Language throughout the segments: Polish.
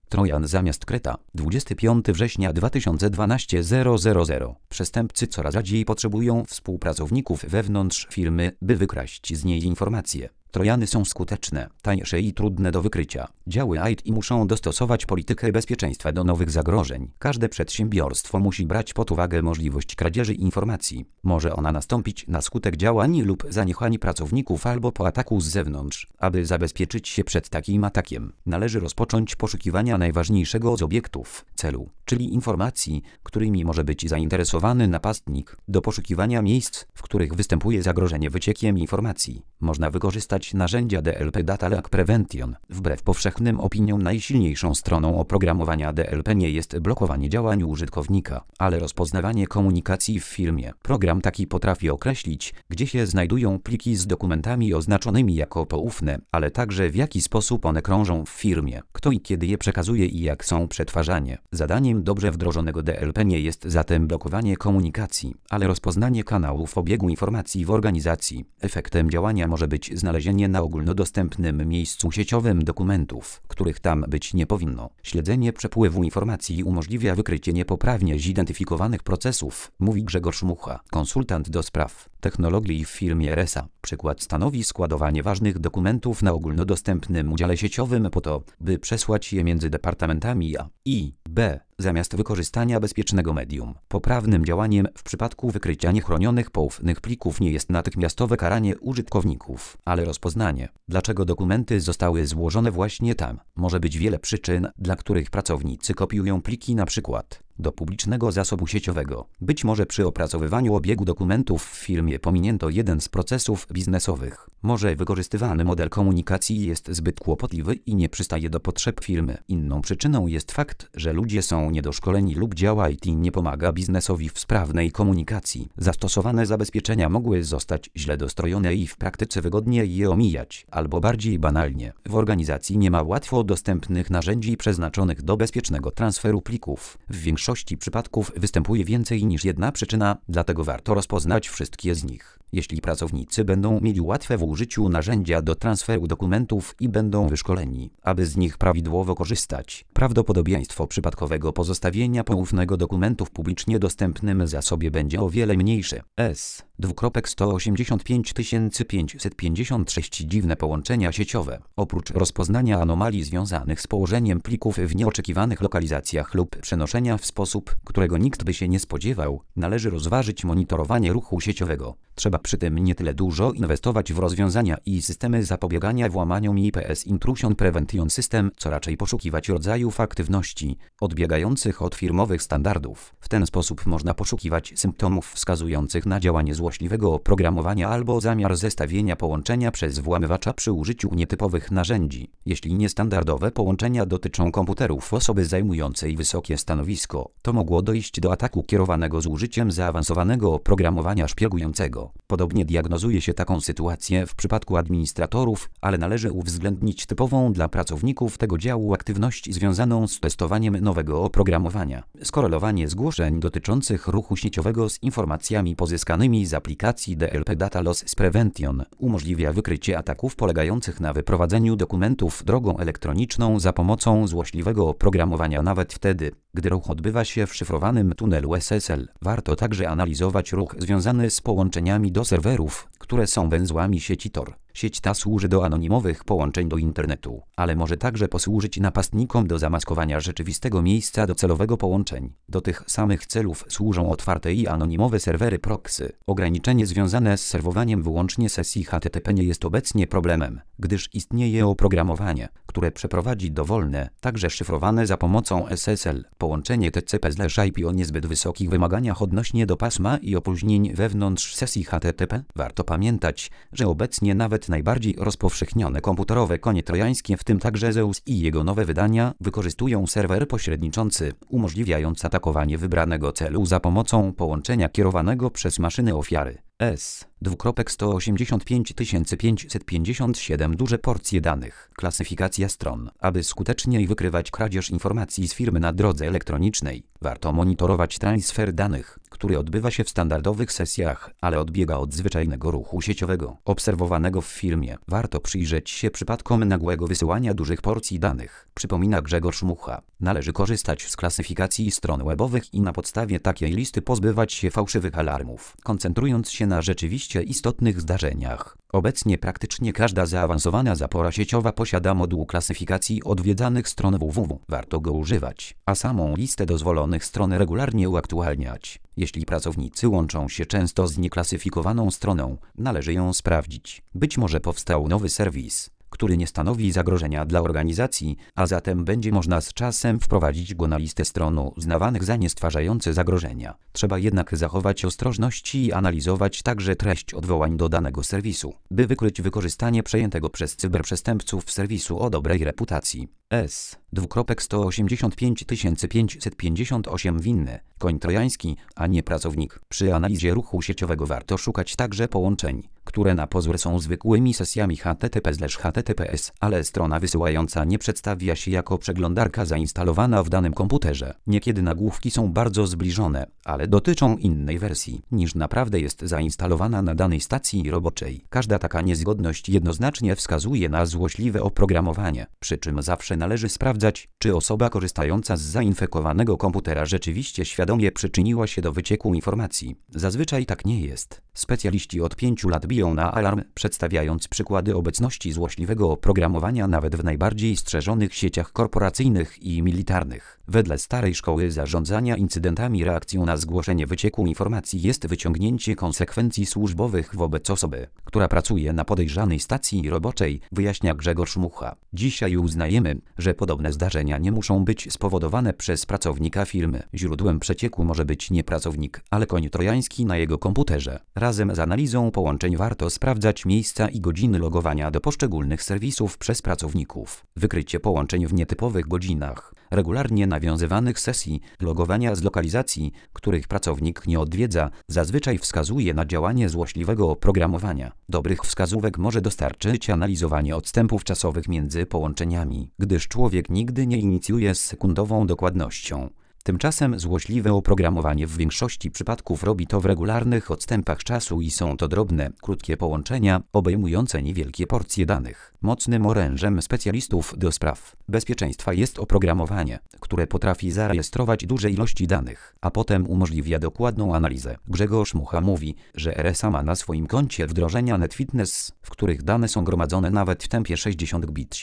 Trojan zamiast Kreta. 25 września 2012 000. Przestępcy coraz rzadziej potrzebują współpracowników wewnątrz firmy, by wykraść z niej informacje. Trojany są skuteczne, tańsze i trudne do wykrycia. Działy IT muszą dostosować politykę bezpieczeństwa do nowych zagrożeń. Każde przedsiębiorstwo musi brać pod uwagę możliwość kradzieży informacji. Może ona nastąpić na skutek działań lub zaniechań pracowników albo po ataku z zewnątrz. Aby zabezpieczyć się przed takim atakiem, należy rozpocząć poszukiwania najważniejszego z obiektów celu, czyli informacji, którymi może być zainteresowany napastnik. Do poszukiwania miejsc, w których występuje zagrożenie wyciekiem informacji, można wykorzystać narzędzia DLP Data Leak Prevention. Wbrew powszechnym opiniom najsilniejszą stroną oprogramowania DLP nie jest blokowanie działań użytkownika, ale rozpoznawanie komunikacji w firmie. Program taki potrafi określić, gdzie się znajdują pliki z dokumentami oznaczonymi jako poufne, ale także w jaki sposób one krążą w firmie, kto i kiedy je przekazuje i jak są przetwarzane. Zadaniem dobrze wdrożonego DLP nie jest zatem blokowanie komunikacji, ale rozpoznanie kanałów obiegu informacji w organizacji. Efektem działania może być znalezienie na ogólnodostępnym miejscu sieciowym dokumentów, których tam być nie powinno. Śledzenie przepływu informacji umożliwia wykrycie niepoprawnie zidentyfikowanych procesów, mówi Grzegorz Mucha, konsultant do spraw technologii w firmie RESA. Przykład stanowi składowanie ważnych dokumentów na ogólnodostępnym udziale sieciowym po to, by przesłać je między departamentami A i B, zamiast wykorzystania bezpiecznego medium. Poprawnym działaniem w przypadku wykrycia niechronionych poufnych plików nie jest natychmiastowe karanie użytkowników, ale rozpoznanie, dlaczego dokumenty zostały złożone właśnie tam. Może być wiele przyczyn, dla których pracownicy kopiują pliki np. do publicznego zasobu sieciowego. Być może przy opracowywaniu obiegu dokumentów w firmie pominięto jeden z procesów biznesowych. Może wykorzystywany model komunikacji jest zbyt kłopotliwy i nie przystaje do potrzeb firmy. Inną przyczyną jest fakt, że ludzie są niedoszkoleni lub dział IT nie pomaga biznesowi w sprawnej komunikacji. Zastosowane zabezpieczenia mogły zostać źle dostrojone i w praktyce wygodnie je omijać, albo bardziej banalnie. W organizacji nie ma łatwo dostępnych narzędzi przeznaczonych do bezpiecznego transferu plików. W większości przypadków występuje więcej niż jedna przyczyna, dlatego warto rozpoznać wszystkie z nich. Jeśli pracownicy będą mieli łatwe w użyciu narzędzia do transferu dokumentów i będą wyszkoleni, aby z nich prawidłowo korzystać, prawdopodobieństwo przypadkowego pozostawienia poufnego dokumentu w publicznie dostępnym zasobie będzie o wiele mniejsze. S.185 dziwne połączenia sieciowe. Oprócz rozpoznania anomalii związanych z położeniem plików w nieoczekiwanych lokalizacjach lub przenoszenia w sposób, którego nikt by się nie spodziewał, należy rozważyć monitorowanie ruchu sieciowego. Trzeba przy tym nie tyle dużo inwestować w rozwiązania i systemy zapobiegania włamaniom IPS Intrusion Prevention System, co raczej poszukiwać rodzajów aktywności odbiegających od firmowych standardów. W ten sposób można poszukiwać symptomów wskazujących na działanie złośliwego oprogramowania albo zamiar zestawienia połączenia przez włamywacza przy użyciu nietypowych narzędzi. Jeśli niestandardowe połączenia dotyczą komputerów osoby zajmującej wysokie stanowisko, to mogło dojść do ataku kierowanego z użyciem zaawansowanego oprogramowania szpiegującego. Podobnie diagnozuje się taką sytuację w przypadku administratorów, ale należy uwzględnić typową dla pracowników tego działu aktywność związaną z testowaniem nowego oprogramowania. Skorelowanie zgłoszeń dotyczących ruchu sieciowego z informacjami pozyskanymi z aplikacji DLP Data Loss Prevention umożliwia wykrycie ataków polegających na wyprowadzeniu dokumentów drogą elektroniczną za pomocą złośliwego oprogramowania nawet wtedy, gdy ruch odbywa się w szyfrowanym tunelu SSL. Warto także analizować ruch związany z połączeniami do serwerów, które są węzłami sieci Tor. Sieć ta służy do anonimowych połączeń do internetu, ale może także posłużyć napastnikom do zamaskowania rzeczywistego miejsca docelowego połączeń. Do tych samych celów służą otwarte i anonimowe serwery proxy. Ograniczenie związane z serwowaniem wyłącznie sesji HTTP nie jest obecnie problemem, gdyż istnieje oprogramowanie, które przeprowadzi dowolne, także szyfrowane za pomocą SSL, połączenie TCP/IP o niezbyt wysokich wymaganiach odnośnie do pasma i opóźnień wewnątrz sesji HTTP. Warto pamiętać, że obecnie nawet najbardziej rozpowszechnione komputerowe konie trojańskie, w tym także Zeus i jego nowe wydania, wykorzystują serwer pośredniczący, umożliwiając atakowanie wybranego celu za pomocą połączenia kierowanego przez maszyny ofiary. S.185 duże porcje danych. Klasyfikacja stron. Aby skuteczniej wykrywać kradzież informacji z firmy na drodze elektronicznej, Warto monitorować transfer danych, który odbywa się w standardowych sesjach, ale odbiega od zwyczajnego ruchu sieciowego obserwowanego w filmie. Warto przyjrzeć się przypadkom nagłego wysyłania dużych porcji danych. Przypomina Grzegorz Mucha. Należy korzystać z klasyfikacji stron webowych i na podstawie takiej listy pozbywać się fałszywych alarmów, koncentrując się na rzeczywiście istotnych zdarzeniach. Obecnie praktycznie każda zaawansowana zapora sieciowa posiada moduł klasyfikacji odwiedzanych stron www. Warto go używać, a samą listę dozwolonych stron regularnie uaktualniać. Jeśli pracownicy łączą się często z nieklasyfikowaną stroną, należy ją sprawdzić. Być może powstał nowy serwis, który nie stanowi zagrożenia dla organizacji, a zatem będzie można z czasem wprowadzić go na listę stron uznawanych za niestwarzające zagrożenia. Trzeba jednak zachować ostrożność i analizować także treść odwołań do danego serwisu, by wykryć wykorzystanie przejętego przez cyberprzestępców serwisu o dobrej reputacji. S:18558 winny, koń trojański, a nie pracownik. Przy analizie ruchu sieciowego warto szukać także połączeń, które na pozór są zwykłymi sesjami http/https, ale strona wysyłająca nie przedstawia się jako przeglądarka zainstalowana w danym komputerze. Niekiedy nagłówki są bardzo zbliżone, ale dotyczą innej wersji, niż naprawdę jest zainstalowana na danej stacji roboczej. Każda taka niezgodność jednoznacznie wskazuje na złośliwe oprogramowanie, przy czym zawsze należy sprawdzać, czy osoba korzystająca z zainfekowanego komputera rzeczywiście świadomie przyczyniła się do wycieku informacji. Zazwyczaj tak nie jest. Specjaliści od 5 lat biją na alarm, przedstawiając przykłady obecności złośliwego oprogramowania nawet w najbardziej strzeżonych sieciach korporacyjnych i militarnych. Wedle starej szkoły zarządzania incydentami reakcją na zgłoszenie wycieku informacji jest wyciągnięcie konsekwencji służbowych wobec osoby, która pracuje na podejrzanej stacji roboczej, wyjaśnia Grzegorz Mucha. Dzisiaj uznajemy, że podobne zdarzenia nie muszą być spowodowane przez pracownika firmy. Źródłem przecieku może być nie pracownik, ale koń trojański na jego komputerze. Razem z analizą połączeń warto sprawdzać miejsca i godziny logowania do poszczególnych serwisów przez pracowników. Wykrycie połączeń w nietypowych godzinach, regularnie nawiązywanych sesji, logowania z lokalizacji, których pracownik nie odwiedza, zazwyczaj wskazuje na działanie złośliwego oprogramowania. Dobrych wskazówek może dostarczyć analizowanie odstępów czasowych między połączeniami, gdyż człowiek nigdy nie inicjuje z sekundową dokładnością. Tymczasem złośliwe oprogramowanie w większości przypadków robi to w regularnych odstępach czasu i są to drobne, krótkie połączenia, obejmujące niewielkie porcje danych. Mocnym orężem specjalistów do spraw bezpieczeństwa jest oprogramowanie, które potrafi zarejestrować duże ilości danych, a potem umożliwia dokładną analizę. Grzegorz Mucha mówi, że RSA ma na swoim koncie wdrożenia NetFitness, w których dane są gromadzone nawet w tempie 60 bits.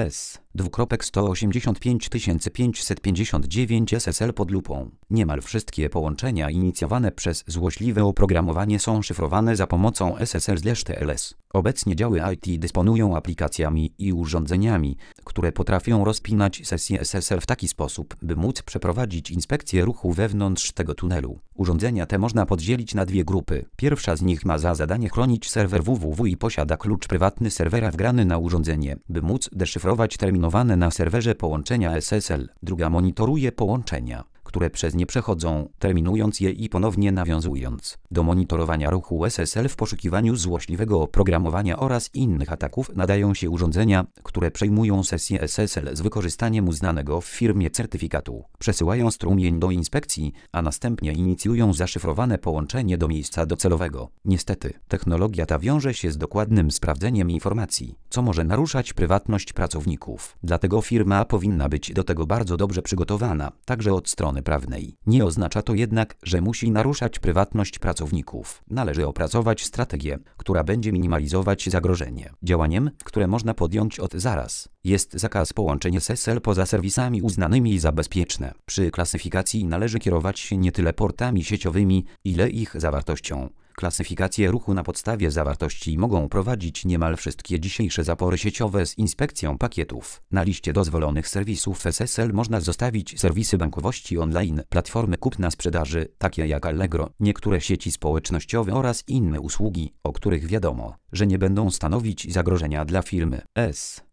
S:1855559 SSL pod lupą. Niemal wszystkie połączenia inicjowane przez złośliwe oprogramowanie są szyfrowane za pomocą SSL/TLS. Obecnie działy IT dysponują aplikacjami i urządzeniami, które potrafią rozpinać sesje SSL w taki sposób, by móc przeprowadzić inspekcję ruchu wewnątrz tego tunelu. Urządzenia te można podzielić na dwie grupy. Pierwsza z nich ma za zadanie chronić serwer www i posiada klucz prywatny serwera wgrany na urządzenie, by móc deszyfrować terminowane na serwerze połączenia SSL. Druga monitoruje połączenia, które przez nie przechodzą, terminując je i ponownie nawiązując. Do monitorowania ruchu SSL w poszukiwaniu złośliwego oprogramowania oraz innych ataków nadają się urządzenia, które przejmują sesję SSL z wykorzystaniem uznanego w firmie certyfikatu. Przesyłają strumień do inspekcji, a następnie inicjują zaszyfrowane połączenie do miejsca docelowego. Niestety, technologia ta wiąże się z dokładnym sprawdzeniem informacji, co może naruszać prywatność pracowników. Dlatego firma powinna być do tego bardzo dobrze przygotowana, także od strony prawnej. Nie oznacza to jednak, że musi naruszać prywatność pracowników. Należy opracować strategię, która będzie minimalizować zagrożenie. Działaniem, które można podjąć od zaraz, jest zakaz połączeń SSL poza serwisami uznanymi za bezpieczne. Przy klasyfikacji należy kierować się nie tyle portami sieciowymi, ile ich zawartością. Klasyfikację ruchu na podstawie zawartości mogą prowadzić niemal wszystkie dzisiejsze zapory sieciowe z inspekcją pakietów. Na liście dozwolonych serwisów SSL można zostawić serwisy bankowości online, platformy kupna-sprzedaży, takie jak Allegro, niektóre sieci społecznościowe oraz inne usługi, o których wiadomo, że nie będą stanowić zagrożenia dla firmy.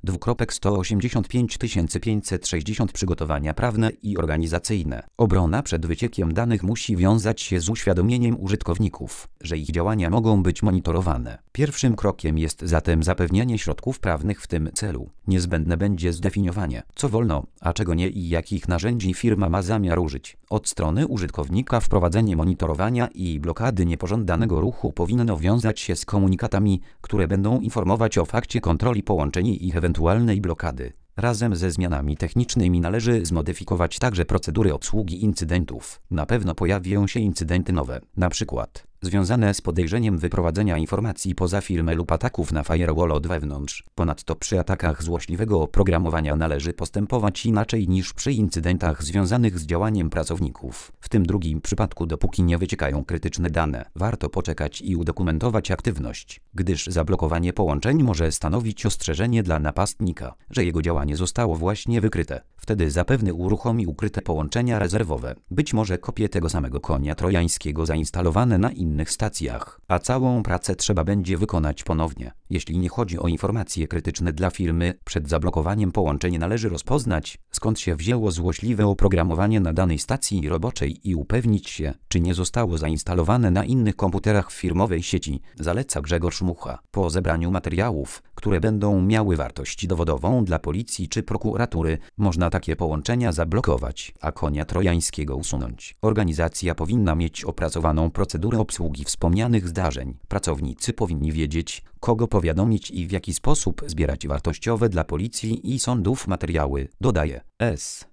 S. 560 Przygotowania prawne i organizacyjne. Obrona przed wyciekiem danych musi wiązać się z uświadomieniem użytkowników, że ich działania mogą być monitorowane. Pierwszym krokiem jest zatem zapewnienie środków prawnych w tym celu. Niezbędne będzie zdefiniowanie, co wolno, a czego nie i jakich narzędzi firma ma zamiar użyć. Od strony użytkownika wprowadzenie monitorowania i blokady niepożądanego ruchu powinno wiązać się z komunikatami, które będą informować o fakcie kontroli połączeń i ich ewentualnej blokady. Razem ze zmianami technicznymi należy zmodyfikować także procedury obsługi incydentów. Na pewno pojawią się incydenty nowe, na przykład związane z podejrzeniem wyprowadzenia informacji poza firmę lub ataków na firewall od wewnątrz. Ponadto przy atakach złośliwego oprogramowania należy postępować inaczej niż przy incydentach związanych z działaniem pracowników. W tym drugim przypadku, dopóki nie wyciekają krytyczne dane, warto poczekać i udokumentować aktywność, gdyż zablokowanie połączeń może stanowić ostrzeżenie dla napastnika, że jego działanie zostało właśnie wykryte. Wtedy zapewne uruchomi ukryte połączenia rezerwowe, być może kopie tego samego konia trojańskiego zainstalowane na innych stacjach, a całą pracę trzeba będzie wykonać ponownie. Jeśli nie chodzi o informacje krytyczne dla firmy, przed zablokowaniem połączeń należy rozpoznać, skąd się wzięło złośliwe oprogramowanie na danej stacji roboczej i upewnić się, czy nie zostało zainstalowane na innych komputerach w firmowej sieci, zaleca Grzegorz Mucha. Po zebraniu materiałów, które będą miały wartość dowodową dla policji czy prokuratury, można takie połączenia zablokować, a konia trojańskiego usunąć. Organizacja powinna mieć opracowaną procedurę obsługi wspomnianych zdarzeń. Pracownicy powinni wiedzieć, kogo powiadomić i w jaki sposób zbierać wartościowe dla policji i sądów materiały, dodaje S.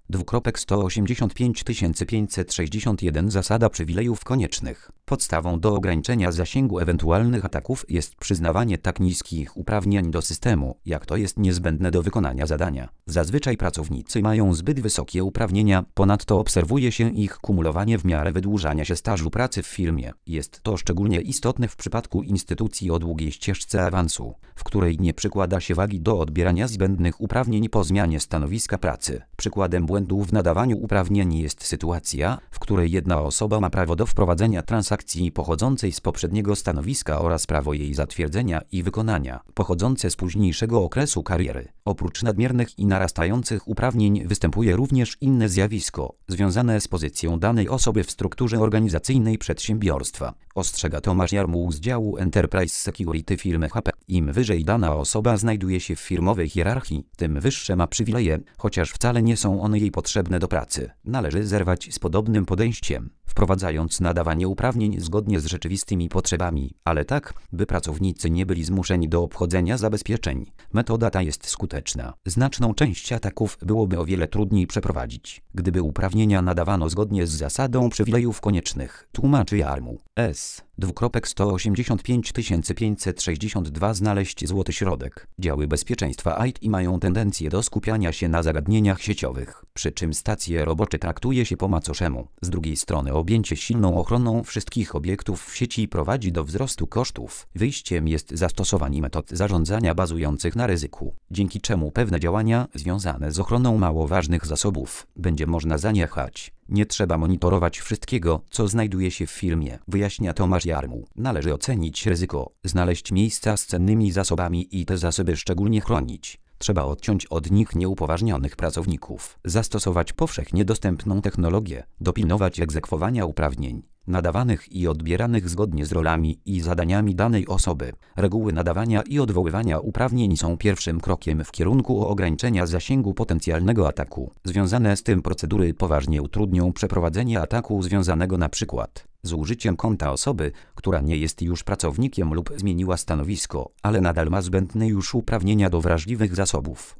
185 561 Zasada przywilejów koniecznych. Podstawą do ograniczenia zasięgu ewentualnych ataków jest przyznawanie tak niskich uprawnień do systemu, jak to jest niezbędne do wykonania zadania. Zazwyczaj pracownicy mają zbyt wysokie uprawnienia, ponadto obserwuje się ich kumulowanie w miarę wydłużania się stażu pracy w firmie. Jest to szczególnie istotne w przypadku instytucji o długiej ścieżce awansu, w której nie przykłada się wagi do odbierania zbędnych uprawnień po zmianie stanowiska pracy. Przykładem błędu w nadawaniu uprawnień jest sytuacja, w której jedna osoba ma prawo do wprowadzenia transakcji pochodzącej z poprzedniego stanowiska oraz prawo jej zatwierdzenia i wykonania, pochodzące z późniejszego okresu kariery. Oprócz nadmiernych i narastających uprawnień występuje również inne zjawisko, związane z pozycją danej osoby w strukturze organizacyjnej przedsiębiorstwa. Ostrzega Tomasz Jarmuł z działu Enterprise Security firmy HP. Im wyżej dana osoba znajduje się w firmowej hierarchii, tym wyższe ma przywileje, chociaż wcale nie są one jej potrzebne do pracy. Należy zerwać z podobnym podejściem, wprowadzając nadawanie uprawnień zgodnie z rzeczywistymi potrzebami, ale tak, by pracownicy nie byli zmuszeni do obchodzenia zabezpieczeń. Metoda ta jest skuteczna. Znaczną część ataków byłoby o wiele trudniej przeprowadzić, gdyby uprawnienia nadawano zgodnie z zasadą przywilejów koniecznych, tłumaczy Jarmuł. S. 185 562 Znaleźć złoty środek. Działy bezpieczeństwa IT mają tendencję do skupiania się na zagadnieniach sieciowych, przy czym stacje robocze traktuje się po macoszemu. Z drugiej strony objęcie silną ochroną wszystkich obiektów w sieci prowadzi do wzrostu kosztów. Wyjściem jest zastosowanie metod zarządzania bazujących na ryzyku, dzięki czemu pewne działania związane z ochroną mało ważnych zasobów będzie można zaniechać. Nie trzeba monitorować wszystkiego, co znajduje się w firmie, wyjaśnia Tomasz Jarmuł. Należy ocenić ryzyko, znaleźć miejsca z cennymi zasobami i te zasoby szczególnie chronić. Trzeba odciąć od nich nieupoważnionych pracowników, zastosować powszechnie dostępną technologię, dopilnować egzekwowania uprawnień nadawanych i odbieranych zgodnie z rolami i zadaniami danej osoby. Reguły nadawania i odwoływania uprawnień są pierwszym krokiem w kierunku ograniczenia zasięgu potencjalnego ataku. Związane z tym procedury poważnie utrudnią przeprowadzenie ataku związanego np. z użyciem konta osoby, która nie jest już pracownikiem lub zmieniła stanowisko, ale nadal ma zbędne już uprawnienia do wrażliwych zasobów.